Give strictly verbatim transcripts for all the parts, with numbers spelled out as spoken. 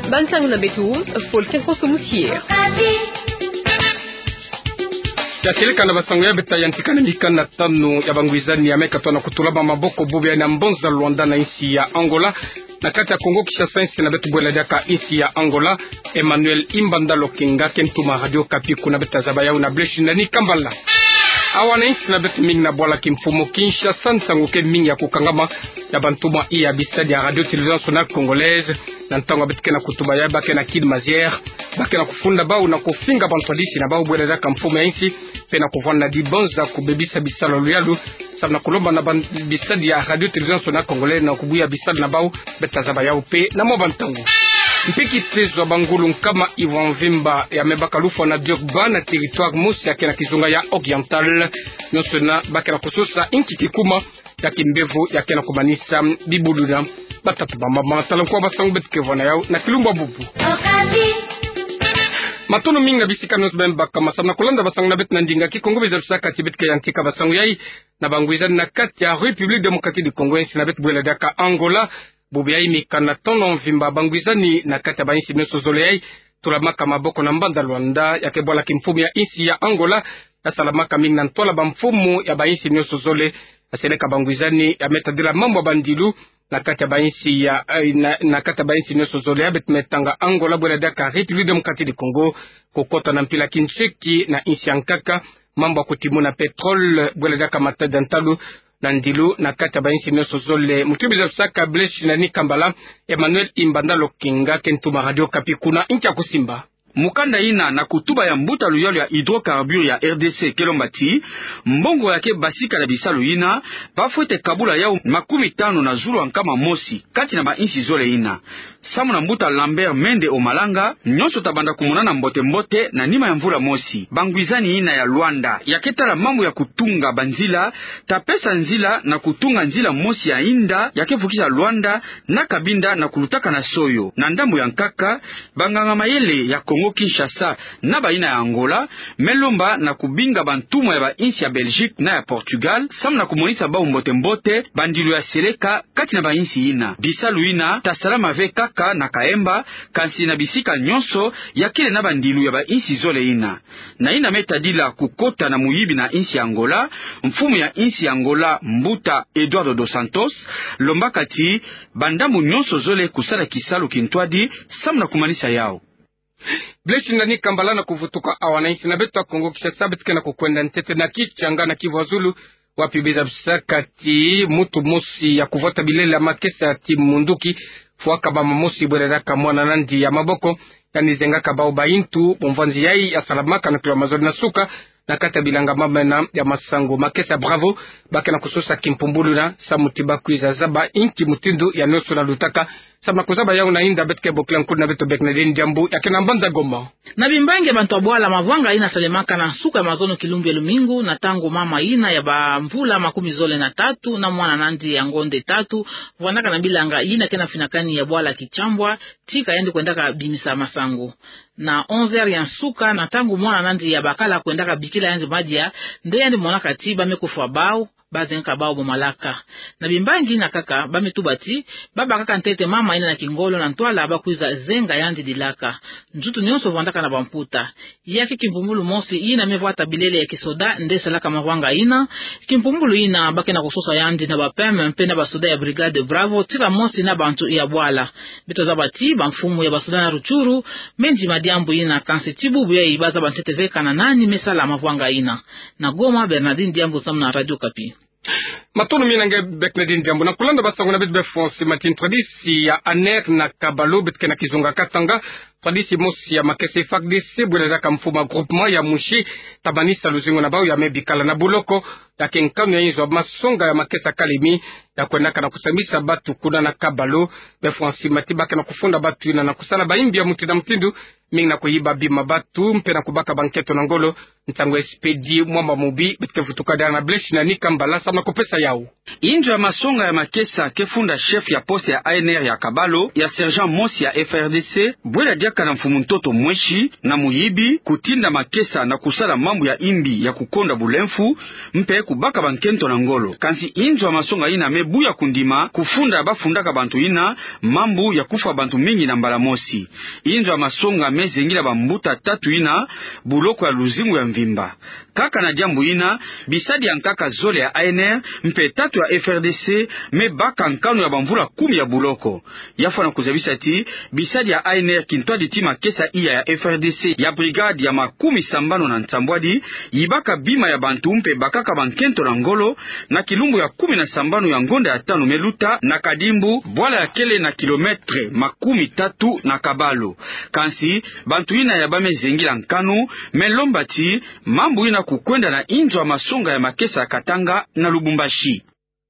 Bansang na betu, folken kosumusier. Ya shirika na basango ya beta yantikana mikana tano ya bangwizani ya meka tona kutulaba maboko bubya na mbonza Luanda na insi ya Angola na kati ya Kongo Kinshasa insi na betu bwela daka insi ya Angola. Emmanuel Imbanda Lokenga kentuma radio Kapi kuna beta zabaya una bleshi na ni Kambala awana insi na betu mingi na bwala kimfumo Kinshasa nsango ke mingi ya kukangama ya bantuma iya bisadi ya radio television nationale congolaise na ntango betu na kutuba ya bake na Kid Mazière bake na kufunda bao na kufinga bantwadishi na bao bwela daka mfumo ya insi pena kuvana dibonza kubebisa bisalo luyalu sabna kulomba na bisadi ya radio television nationale congolaise na kubuya bisalo na bao betazaba ya upe na mobantango mpiki tezo bangulu kama Ivan Vimba ya mebaka lufa na Diogba na territoire mosi yake na kizunga ya oriental nyoso na bake na kususa inchi kikuma ya kimbevu yake na kumanisa bibuluna batatu bamba talankuwa basangu betukevana yao na kilumba bubu matono minga bisika nos bemba kama sabna kulanda basangu na bet na ndinga kikongo bezabsaka tibetka yantika basangu yai na bangwiza na kati ya République démocratique du Congo na bet bwela daka Angola bubiyai mikana tono Vimba bangwizani na kati ya bainsi neso zolei tulamaka maboko na mbanda Luanda yake bwala kimfumu ya insi ya Angola ya salamaka mingi na ntola bamfumu ya bainsi neso zole aseleka bangwizani ya metadila mambo bandilu na kati ya bainsi ya na, na kati ya bainsi neso zole ya betmetanga Angola bwela daka République démocratique du Congo kokota na mpila kincheki na insi yankaka mambo kutimu na petrol bwela daka matadantalu na ndilu na kati ya bainsi neso zole mutubiza saka bleshi na ni Kambala. Emmanuel Imbanda Lokenga kentuma radio Kapi kuna incha kusimba mukanda ina na kutuba ya mbuta luyalo ya hydrocarbure ya R D C Kelombati mbongo yake basika na bisalu ina bafwete kabula yao makumi tano na zulu ankama mosi kati na bainsi zole ina samu na mbuta Lambert Mende Omalanga nyonso tabanda kumunana mbote mbote na nima ya mvula mosi bangwizani ina ya Luanda yaketala mambo ya kutunga banzila tapesa nzila na kutunga nzila mosi ya inda yakevukisha Luanda na Kabinda na kulutaka na Soyo na ndambo ya nkaka banganga mayele ya Kongo Kinshasa na baina ya Angola melomba na kubinga bantumo ya ba insi ya Belgique na ya Portugal samu na kumonisa ba mbote mbote bandilu ya seleka kati na ba insi ina bisalu ina tasalama veka na kaemba kansi na bisika nyonso yakile na bandilu ya ba insi zole ina na ina metadila kukota na muyibi na insi Angola mfumu ya insi Angola mbuta Eduardo dos Santos lombakati bandamu nyonso zole kusala kisalu kintwadi samu na kumanisa yao bleshi na ni Kambala na kuvutuka awana insi na betu wa Kongo Kinshasa betuke na kukwenda ntete na kichanga na Kivu Zulu wapi bezabisa kati mutu mosi ya kuvota bilele ya makesa ya timu munduki fuaka ba mamosi bwereraka mwana nandi ya maboko yani zenga kabao baintu bomvanzi yai ya salamaka na kilomazori na suka na kata bilanga mama na ya masango makesa bravo bake na kusosa kimpumbulu na samutiba kuiza zaba inki mutindu ya noso na lutaka sama kuzaba yao na inda betke boklan kuna beto beknedeni jambu ya kena mbanda Goma na bimbange bantu abwala mavanga ina salemaka na suka ya mazono kilumbi lumingu na tango mama ina ya bamvula makumi zole na tatu na mwana nandi ya ngonde tatu vanaka na bilanga ina kena finakani ya bwala kichambwa tika yendi kwendaka bimisa masango na onze heures ya suka na tangu mwana nandi ya bakala kwendaka bikila yanzi madia nde yandi mwana katiba mekufa bao bazenka bao bomalaka na bimbangi na kaka bametubati baba kaka ntete mama ina na kingolo na ntwala bakuiza zenga yandi dilaka njutu nyonso vandaka na bamputa yake kimpumbulu mosi ina mevwata bilele ya kisoda nde salaka mavanga ina kimpumbulu ina bake na kusosa yandi na bapeme mpena basoda ya brigade bravo tika mosi na bantu ya bwala bitoza bati bamfumu ya basoda na ruchuru menji madiambu ina kanse tibubu ya ibaza bantete veka na nani mesala mavanga ina na Goma Bernardine Diambu samna radio Kapi matono minange beknedin jambu na kulanda basango na betbe fonsi matin tradisi ya aner na kabalo betke na kizunga katanga tradisi mosi ya makese fakdisi bweleza kamfuma groupement ya mushi tabanisa luzingo na bao ya mebikala na buloko ya kenkanu ya inzo masonga ya makesa kalimi ya kwenaka na kusambisa batu kuna na kabalo be fonsi matibake na kufunda batu ina na kusala baimbi ya muti na mtindu mingi na kuyiba bima batu mpe na kubaka banketo na ngolo ntango espedi mwamba mubi betke futuka dana na bleshi na ni Kambala sama kupesa yao injo ya masonga ya makesa kefunda chef ya poste ya A N R ya Kabalo ya sergent mosi ya F R D C bwela dia kaka na mfumu ntoto mweshi na muyibi kutinda makesa na kusala mambo ya imbi ya kukonda bulemfu mpe kubaka bankento na ngolo kansi inzo masonga ina mebuya kundima kufunda bafundaka bantu ina mambu ya kufa bantu mingi na mbala mosi inzo masonga mezengila bambuta tatu ina buloko ya luzingu ya mvimba kaka na jambu ina bisadi ya nkaka zole ya A N R mpe tatu ya F R D C me baka nkano ya bamvula kumi ya buloko yafa na kuzabisa ti bisadi ya A N R kintwa di tima kesa iya ya F R D C ya brigade ya makumi sambano na ntambwadi yibaka bima ya bantu mpe bakaka bankento na ngolo na kilumbu ya kumi na sambano ya ngonda ya tano meluta na kadimbu bwala ya kele na kilometre makumi tatu na kabalo kansi bantu ina ya bame zengila nkanu melombati mambu ina kukwenda na inzo wa masonga ya makesa ya Katanga na Lubumbashi.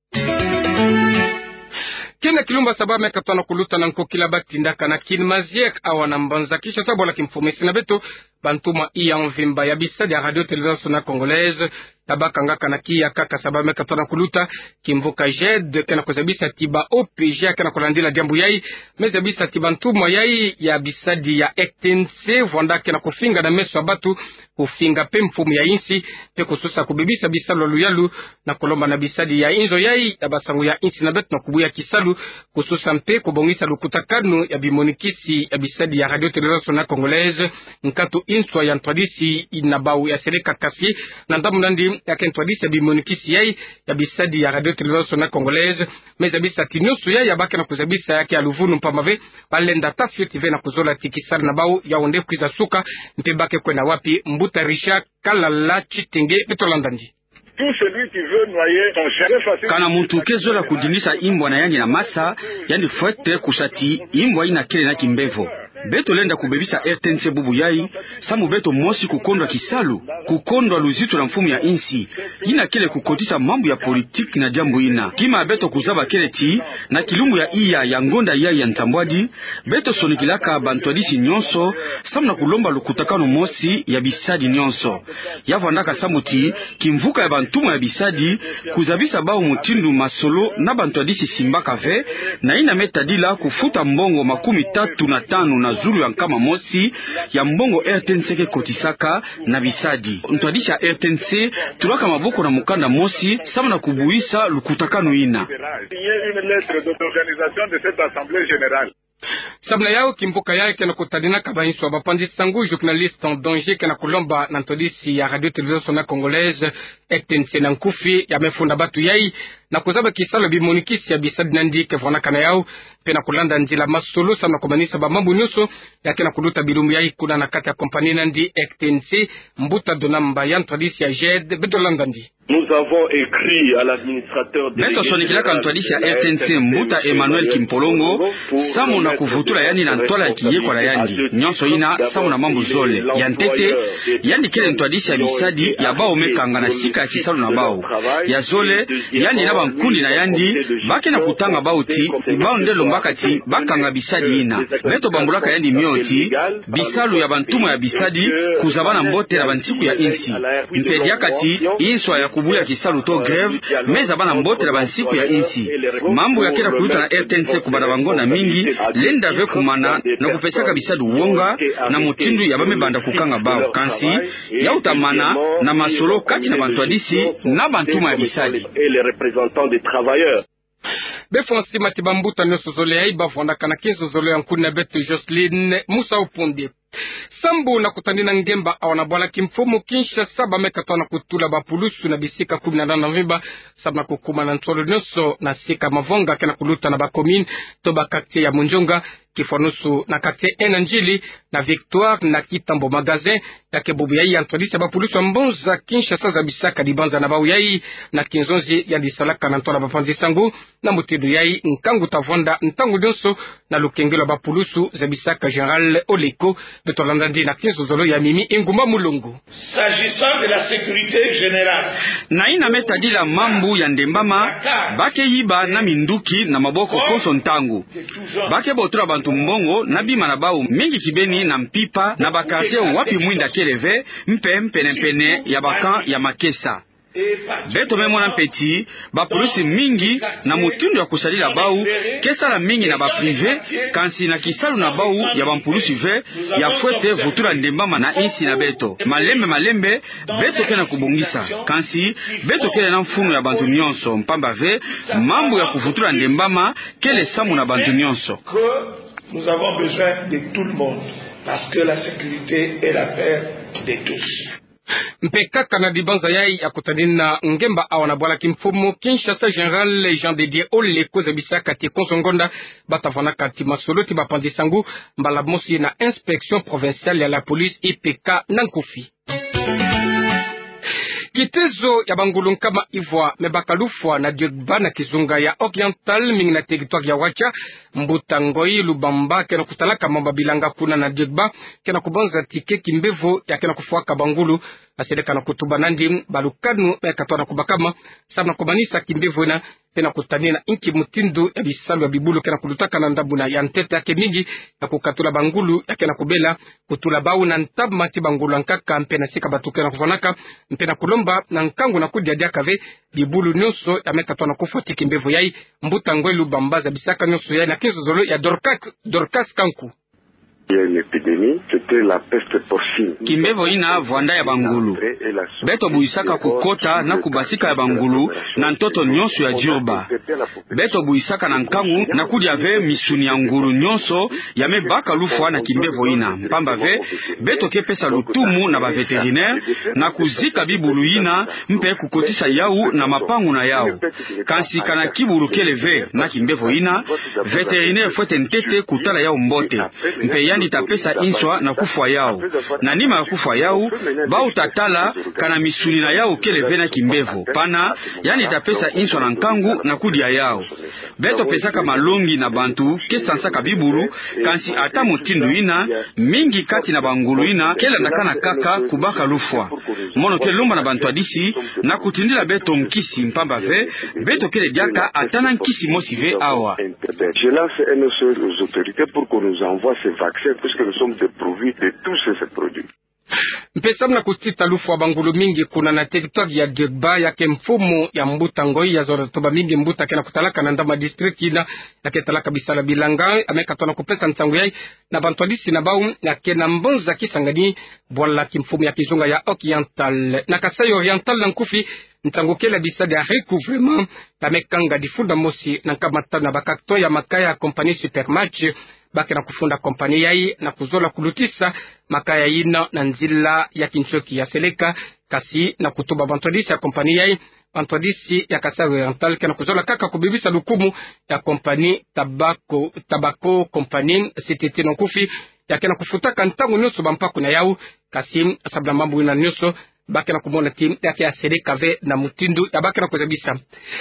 Kina kilumba saba meka tano kuluta na nkokila batindaka na kinmaziek awa na mbanza kisha sabo la kimfumesi na beto bantuma iya mvimba ya bisadi ya radio television na congolaise tabaka ngaka na kia kaka saba meka tano kuluta kimvuka jed kena kuzabisa tiba O P G kena kulandila jambu yai mezabisa tiba ntuma yai ya bisadi ya F T N C vwanda kena kufinga na meso abatu kufinga pe mfumu ya insi pe kususa kubibisa bisalo luyalu na kolomba na bisadi ya inzo yai ya basangu ya insi na betu na kubuya kisalu kususa mpe kubongisa lukutakanu ya bimonikisi ya bisadi ya radio television na congolaise nkatu inswa ya ntwadisi inabau ya seleka kasi na ndamu nandi ya kentwadisi ya bimonikisi yai ya bisadi ya radio television na congolaise mezabisa tinyosu yai ya bake na kuzabisa yake ya luvunu mpamave palenda tafyo tive na kuzola tikisari na bau ya onde kuiza suka mpe bake kwena wapi mbuta risha kalala chitenge petolandandi kana muntu kezola kudinisa imbwa na yangi na masa yani fwete kusati imbwa ina kele na kimbevo beto lenda kubebisa R T N C bubu yai samu beto mosi kukondwa kisalu kukondwa luzito na mfumu ya insi ina kele kukotisa mambo ya politiki na jambo ina kima beto kuzaba kele ti na kilumbu ya iya ya ngonda yai ya ntambwadi beto sonikilaka bantwadisi nyonso samu na kulomba lukutakano mosi ya bisadi nyonso yavandaka samu ti kimvuka ya bantumo ya bisadi kuzabisa bao mutindu masolo na bantwadisi simbaka ve na ina metadila kufuta mbongo makumi tatu na tano na zulu ya nkama mosi ya mbongo R T N C ke kotisaka na bisadi ntwadisha R T N C tulaka maboko na mukanda mosi sama na kubuisa lukutakano ina sabla yao kimbuka yao kena kutadina kabainso bapandi sangu journaliste en danger kena kulomba na ntodisi ya radio television na congolaise F T N C na nkufi ya mefunda batu yai na kuzaba kisalo bimonikisi ya bisadi nandi kevona kana yao pena kulanda njila masolo sana kumanisa ba mambo nyuso ya kena kuluta bilumu yai kuna na kati ya kompani nandi F T N C mbuta donamba ya ntodisi ya jed bedolanda ndi. Nous avons écrit à l'administrateur de Beto sonikilaka ntwadisha R T N C mbuta Emmanuel Kimpolongo samu na kuvutula yani na ntwala kiyekwa la yandi nyonso ina samu na mambo zole ya ntete yani kele ntwadisha bisadi ya bao mekanga na sika ya kisalu na bao ya zole yani na bankundi na yandi bake na kutanga bauti bao ndelo mbakati bakanga bisadi ina beto bambulaka yandi mioti bisalu ya bantumo ya bisadi kuzabana mbote na bantiku ya insi mpediakati inswa ya kubuya kisalu to greve meza bana mbote na bansiku ya insi mambo ya kila kuluta na R T N C kubada bangonda mingi lenda ve kumana na kupesaka bisadu uonga na mutindu ya bame banda kukanga bao kansi ya utamana na masolo kati na bantwadisi na bantuma ya bisadi befonsi matibambuta nyoso zole ya iba fondaka na kinso zole ya nkuni na beto Jocelyn Musa Upundi sambu na kutandina ngemba awana bwala kimfumu kinsha saba meka tona kutula bapulusu na bisika kumi na nana vimba saba na kukuma na ntolo nyoso na sika mavonga kena kuluta na bakomine to bakakte ya Munjonga kifonusu na kakte ena njili na Victoire na Kitambo magazin ya kebubu yai ya ntolisa bapulusu mbonza kinsha saza bisaka dibanza na bau yai na kinzonzi ya disalaka na ntola bapanzi sangu na mutidu yai nkangu tavonda ntangu nyoso na lukengelo bapulusu za bisaka General Oleko betolandandi na kinzo zolo ya mimi ingumba mulungu. S'agissant de la sécurité générale na ina metadila mambu ya ndembama bake yiba na minduki na maboko koso ntangu bake botura bantu mbongo na bima na bau mingi kibeni na mpipa na bakarte wapi mwinda keleve mpe mpene mpene ya bakan ya makesa beto memona peti ba polisi mingi na mutundu ya kusalila bau kesala mingi na ba privé kansi na kisalu na bau ya ba polisi ve ya fwete vutula ndembama na insi na beto malembe malembe beto kena kubongisa kansi beto kena na mfumu ya bantu nyonso mpamba ve mambo ya kuvutula ndembama kele samu na bantu nyonso. Nous avons besoin de tout le monde parce que la sécurité est l'affaire de tous. Mpekaka na dibanza yai ya kutanina ngemba awa na bwala kimfumu Kinshasa General Jean de Dieu Ole koza bisaka ti konsongonda batavana kati masoloti bapandisangu mbala mosi na inspection provinciale ya la police I P K Nankufi. Kitezo ya bangulu kama Ivoire mebakalufwa na Diogba na kizunga ya Oriental mingi na territoire ya Wacha Mbutangoi Lubamba kena kutalaka mamba bilanga kuna na Diogba kena kubonza tike kimbevo ya kena kufuaka bangulu asedeka na kutuba nandi balukanu ya katwana kubakama sana kumanisa kimbevo na kena kutanina inki mutindu ya bisalu ya bibulu kena kulutaka na ndabuna ya ntete yake mingi ya kukatula bangulu ya kena kubela kutula bau na ntab mati bangulu ankaka mpena sika batu kena kufanaka mpena kulomba na nkangu na kudia diakave bibulu nyonso ya mekatwana kufuati kimbevo yai Mbutangoi Lubamba za bisaka nyonso yai na kinzo zolo ya Dorcas, Dorcas Kanku. Il y a une épidémie, c'était la peste porcine. Kimbevo ina vwanda ya bangulu. Beto buisaka kukota na kubasika ya bangulu na ntoto nyonso ya Diurba. Beto buisaka na nkangu na kudia ve misuni ya ngulu nyonso ya mebaka lufwa na kimbevo ina. Mpamba ve, beto kepesa lutumu na ba veterinaire na kuzika bibulu ina mpe kukotisa yau na mapangu na yau. Kansi kana kibulu kele ve na kimbevo ina, veterinaire fwete ntete kutala yau mbote. Mpe ya ni tapesa inswa na kufwa yao na nima ya kufwa yao bau tatala kana misuli na yao kele vena kimbevo pana yani tapesa inswa na nkangu na kudia yao beto pesaka malongi na bantu kesansaka biburu kansi ata mutindu ina mingi kati na bangulu ina kele ndakana kaka kubaka lufwa mono ke lumba na bantu adisi na kutindila beto mkisi mpamba ve beto kele diaka atana nkisi mosi ve awa. Je lance un message aux autorités pour qu'on nous envoie ces vaccins puisque nous sommes dépourvus de tous ces produits. Mpesa mna kutita lufu wa bangulu mingi kuna na territoire ya Diogba ya kemfumu ya Mbutangoi ya zora toba mingi Mbuta kena kutalaka na ndama district ina ya ketalaka bisala bilanga amekatona kupesa ntangu yai na bantwadisi na bau ya kena mbonza kisangani bwala kimfumu ya kizunga ya Oriental na Kasai Oriental na Nkufi ntangu kela bisada ya recouvrement kamekanga difunda mosi na kamata na bakakto ya makaya compagnie Supermatch bakena kufunda kompani yai na kuzola kulutisa makaya ina na nzila ya Kinchoki ya Seleka kasi na kutuba bantwadisi ya kompani yai bantwadisi ya Kasai Oriental kena kuzola kaka kubibisa lukumu ya kompani tabako tabako kompani C T T Nankufi ya kena kufutaka ntangu nyuso bampaku na yau kasi sabla mambu ina nyuso bakena kumona tim yake ya Seleka ve na mutindu ya bakena kuzabisa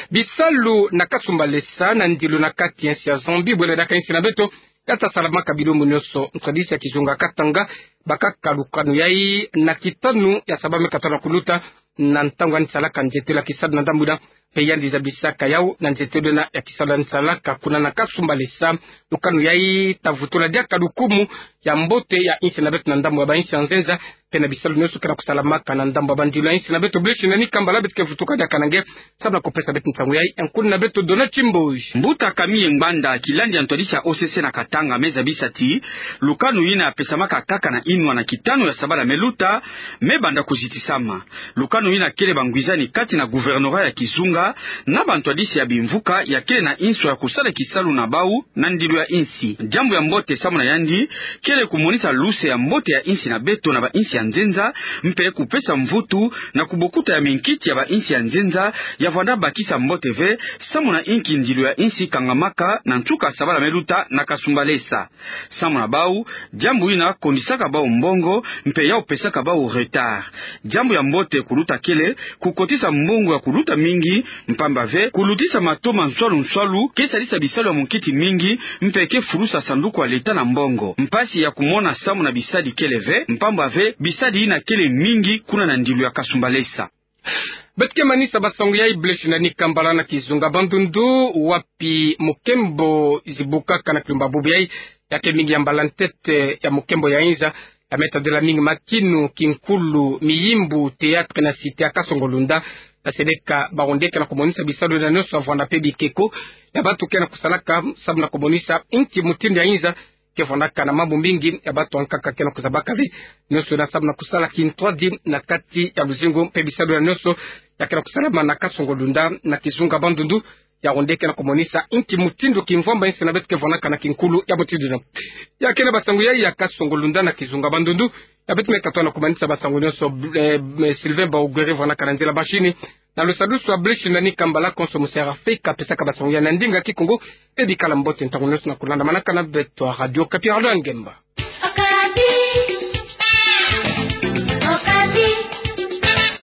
bisalu na kasumbalesa na ndilu na kati yensi ya zombi bwele daka yensi na beto kata salama kabilumu nyoso mtradisi ya kizunga katanga baka kalukanu yai na kitanu ya sabame katana kuluta na ntangu anisalaka njetela kisadu na ndambuda peyandi za bisaka yau na njetelo na ya kisadu anisalaka kuna na kasumbalesa lukanu yai tavutula diaka lukumu ya mbote ya insi na betu na ndambu ya ba insi ya nzenza pena bisalu nyoso kena kusalamaka na ndambu ya bandilu ya insi na betu bleshi na nikamba la betu kevutuka diaka nange sabna kupesa betu ntangu yai enkuni na betu dona chimboji Mbuta kamiye ngbanda kilandi antwadisha O C C na katanga meza bisati lukanu ina pesamaka kaka na inwa na kitano ya sabala meluta mebanda kuzitisama lukanu ina kele bangwizani kati na guvernora ya kizunga na bantwadisi ya bimvuka ya kele na inso ya kusala kisalu na bau na ndilu ya insi jambu ya mbote samu na yandi kele kumonisa luse ya mbote ya insi na beto na ba insi ya nzenza mpe kupesa mvutu na kubokuta ya minkiti ya ba insi ya nzenza ya vanda bakisa mbote ve samu na inki ndilu ya insi kangamaka na ntuka sabala meluta na kasumbalesa samu na bau jambu ina kondisaka bau mbongo mpe ya upesaka bau retard jambu ya mbote kuluta kele kukotisa mbongo ya kuluta mingi mpamba ve kulutisa matoma nswalu nswalu kesalisa bisalo ya munkiti mingi mpeke furusa sanduku wa leta na mbongo mpasi ya kumona samu na bisadi kele ve mpamba ve bisadi ina kele mingi kuna na ndilu ya kasumbalesa. Betke manisa basongo ya ibleshi na nikambala na kizunga bandundu wapi mukembo izibukaka na kilumba bubi yai yake mingi ya mbalantete ya mukembo ya inza ya Maître de la Ming Makinu Kinkulu Miyimbu Théâtre na Cité ya Kasongolunda na Sedeka Barondeka na komonisa bisalo na nyonso avanda pe bikeko ya batu kena kusalaka sabu na komonisa inti mutindi ya inza kevondaka na mambo mingi ya batu ankaka kena kuzabaka vi nyonso na sabu na kusala kintwadi na kati ya luzingo pe bisalo na nyonso ya kena kusalama na Kasongolunda na Kizunga Bandundu ya ondeke na komonisa inti mutindo kimvomba insi na betu kevondaka na kinkulu ya mutindo na ya kena basangu ya ya Kasongolunda na Kizunga Bandundu ya betu mekatwa na kumanisa basangu nyonso eh, Sylvain Baugere vondaka na nzela bashini na lusadusu wa blishi na nikambala konso musera feka pesaka basangu ya nandinga kikongo edikala mbote ntangu nyonso na kulanda manaka na betu wa Radio Kapi Arlo Ngemba.